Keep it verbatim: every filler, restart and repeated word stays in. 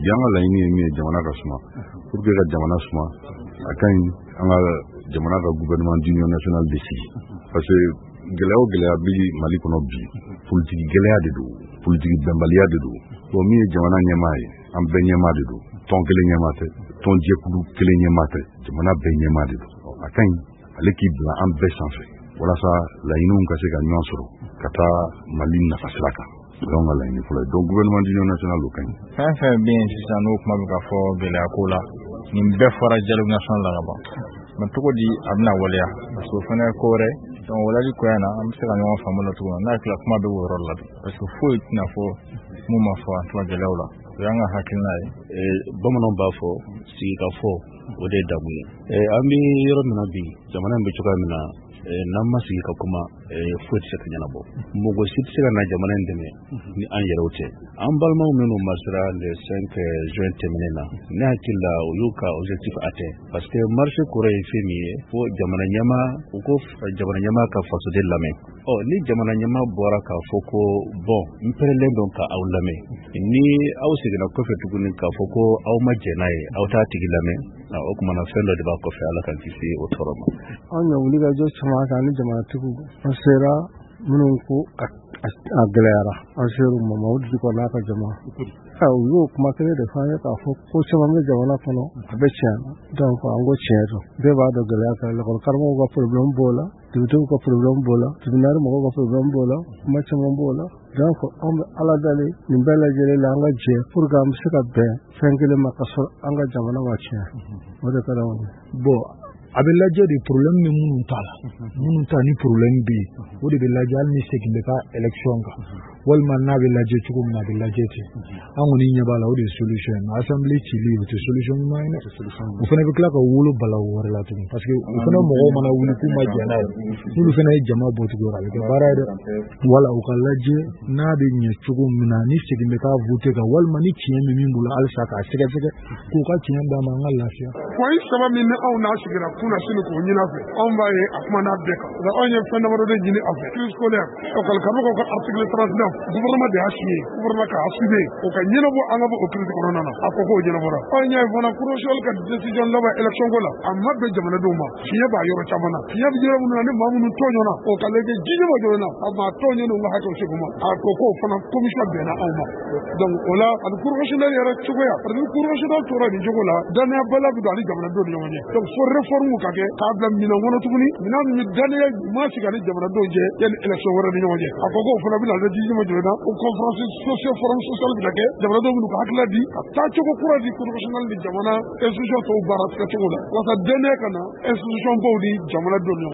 Yanga laini mi jamana ka suma pour que ka jamana suma akan an ka jamana ka gouvernement d'union nationale de sigi parce que gɛlɛya o gɛlɛya bi Mali kɔnɔ bi politique gɛlɛya de don politique bɛnbaliya de don bon min ye jamana ɲɛmaa ye an bɛɛ ɲɛmaa de don tɔn kelen ɲɛmaa tɛ tɔn jɛkulu kelen ɲɛmaa tɛ jamana bɛɛ ɲɛmaa de don a ka ɲi ale k'i bila an bɛɛ sanfɛ walasa laɲiniw ka se ka ɲɔgɔn sɔrɔ ka taa Mali nafa sira kan donc la laɲini fɔlɔ donc gouvernement d'union nationale o ka ɲi fɛn fɛn bɛ yen sisan n'o kuma bɛ ka fɔ gɛlɛya ko la nin bɛɛ fɔra dialogue national la ka ban mais cogo di a bɛna waleya parce que o fana ye ko wɛrɛ donc walali ko yan na an bɛ se ka ɲɔgɔn faamu la cogo min n'a tila kuma bɛ o yɔrɔ la parce que foyi tɛna fɔ mun ma fɔ an tila gɛlɛyaw la o y'an ka hakilina ye bamananw b'a fɔ sigika fɔ o de ye damu ye an bɛ yɔrɔ min na bi jamana in bɛ cogoya min na n'an ma sigi ka kuma foyi tɛ se ka ɲɛnabɔ mɔgɔ si tɛ se ka na jamana in dɛmɛ ni an yɛrɛw tɛ an balimaw minnu masira le cinq juin tɛmɛnen na ne hakili la o y'u ka objectif atteint parce que marché kɔrɔ ye fɛn min ye fo jamana ɲɛmaa u ko jamana ɲɛmaa ka fasoden lamɛn ɔ ni jamana ɲɛmaa bɔra k'a fɔ ko bon n pɛrɛlen don ka aw lamɛn ni aw seginna kɔfɛ tuguni k'a fɔ ko aw ma jɛn n'a ye aw t'a tigi lamɛn o kumana fɛn dɔ de b'a kɔfɛ Ala k'an kisi o tɔɔrɔ ma an ye wuli ka jɔ caman kɛ ani jamanatigiw an sera minnu ko a gɛlɛyara an sera u ma o dugu n'a ka jama u y'o kuma kelen de f'an ye k'a fɔ ko caman bɛ jamana kɔnɔ a bɛ tiɲɛ donc an ko tiɲɛ don bɛɛ b'a dɔn gɛlɛya kɛ lakɔli karamɔgɔw ka problème b'o la dugutigiw ka problème b'o la tribunal mɔgɔw ka problème b'o la kuma caman b'o la donc an bɛ Ala deli nin bɛɛ lajɛlen la an ka jɛ pour que an bɛ se ka bɛn fɛn kelen ma ka sɔrɔ an ka jamana ma tiɲɛ o de ka d'anw ye bon a bɛ lajɛ de problème bɛ minnu ta la minnu ta ni problème bɛ yen o de bɛ lajɛ hali ni segin bɛ ka élection kan walima n'a bɛ lajɛ cogo min na a bɛ lajɛ ten an kɔni ɲɛ b'a la o de ye solution ye assemblée cili o tɛ solution ɲuman ye dɛ o fana bɛ tila ka wolo bala o wɛrɛ la tuguni parce que o fana mɔgɔw mana wuli k'u ma jɛn n'a ye n'olu fana ye jama bɔ tugun a bɛ kɛ baara ye dɛ wala u ka lajɛ n'a bɛ ɲɛ cogo min na ni segin bɛ ka voté kan walima ni tiɲɛ bɛ min bolo halisa k'a sɛgɛsɛgɛ k'u ka tiɲɛ d'a ma an ka lafiya. point saba min ni aw n'a sigira kuna sini k'o ɲini a fɛ anw b'a ye a kuma n'a bɛɛ kan anw ye fɛn damadɔ de ɲini a fɛ crise scolaire école karamɔgɔw ka article trente-neuf gouvernement de y'a signé gouvernement ka assumer o ka ɲɛnabɔ an ka bɔ o crise kɔnɔna na a ko k'o ɲɛnabɔra anw y'a ye fana cour sociale ka décision laban élection ko la a ma bɛn jamanadenw ma fiɲɛ b'a yɔrɔ caman na fiɲɛ bɛ yɔrɔ minnu na ni maa minnu tɔɲɔna o ka lajɛ jiɲɛ ma jɔna a ma tɔɲɔna u ka hakɛw segu ma a ko k'o fana commission bɛnna anw ma donc o la ani cour constitutionnelle yɛrɛ cogoya parce que cour constitutionnelle tora nin cogo la danaya bala bɛ don ani jamanadenw ni ɲɔgɔn cɛ donc fo réforme ka kɛ k'a bila minɛn kɔnɔ tuguni minɛn min danaya ɲuman sigi ani jamanadenw cɛ yanni élection wɛrɛ ni ɲɔgɔn cɛ a ko k'o fana bɛna lajɛ jiɲɛ ma jɔna o conférence sociale forum social bɛ kɛ jamanadenw minnu ka hakilila di a taa cogo kura di cour constitutionnelle ni jamana institution tɔw baara tigɛ cogo la walasa danaya ka na institution baw ni jamanadenw